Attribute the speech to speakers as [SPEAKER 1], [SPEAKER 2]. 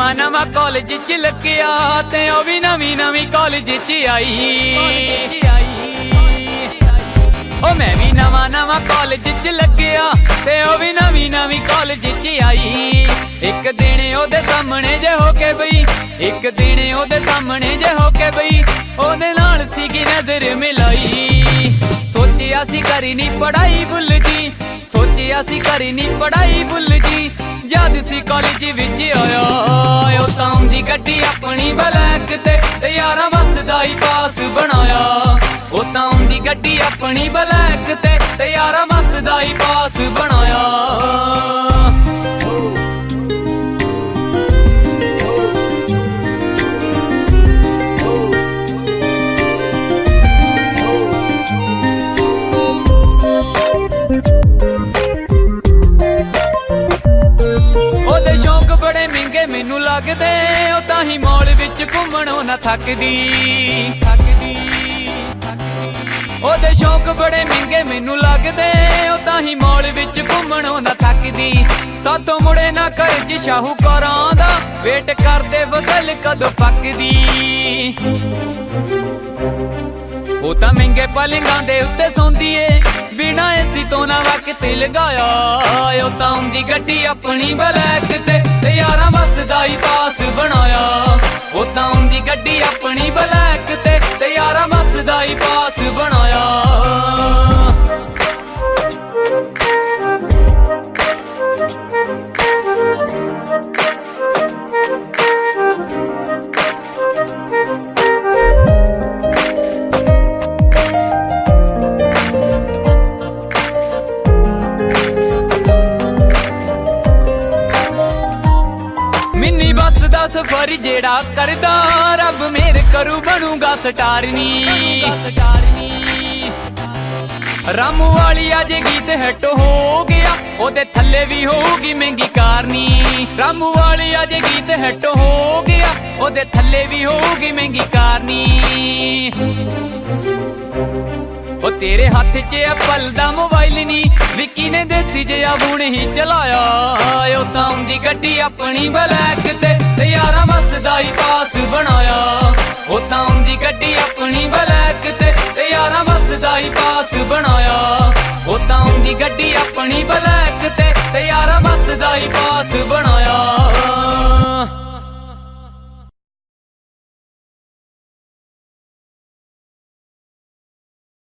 [SPEAKER 1] नवा कॉलेज च लग्या ते ओ भी नवी नवी कॉलेज च आई। ओ मैं भी नवा नवा कॉलेज च लग्या ते ओ भी नवी नवी कॉलेज च आई। एक दिन ओदे सामने जे होके बई, एक दिन ओदे सामने जे होके बई, ओदे नाल सीगी नजर मिलाई। सोचिया सी करी नी पढ़ाई भुल जी, सोचिया सी करी नी पढ़ाई भुल जी, जद सी कॉलेज विच आया। ओ तां दी गड्डी अपनी ब्लैक ते यारा बसदा ही पास बनाया। ओ तां दी गड्डी अपनी ब्लैक ते यारा बसदा ही पास बनाया। बड़े महंगे मैनू लगदे, ओ तां ही मॉल विच घूमणों ना थकदी। ओदे शौक बड़े महंगे मैनू लगदे, ओ तां ही मॉल विच घूमणों ना थकदी। साथों मुड़े ना घर च शाहूकारां दा, वेट करदे बदल कदों पकदी। ओ तां महंगे पलंगां दे उत्ते सौंदी ए, बिना एसी तो ना वक्त लगाया। ओ तां दी गड्डी अपनी ब्लैक ते यारा बसदा ही पास बनाया। ओ तां दी गड्डी अपनी ब्लैक ते यारा बसदा ही पास बनाया। मिनी बस दा सफर जेड़ा करदा, रब मेहर करू बनूगा स्टार नी। रामू वाली अज गीत हिट हो गया, ओदे थल्ले भी होगी महंगी कारनी। रामू वाली अज गीत हिट हो गया, ओदे थल्ले भी होगी महंगी कारनी। ओ तेरे हाथ च एप्पल दा मोबाइल नी, विक्की ने देसी जिहा फोन ही चलाया। ओ तां दी गड्डी अपनी ब्लैक ते यारा बसदा ही पास बनाया। ओ तां दी गड्डी अपनी ब्लैक ते यारा बसदा ही पास बनाया। ओ तां दी गड्डी अपनी ब्लैक ते यारा बसदा ही पास बनाया।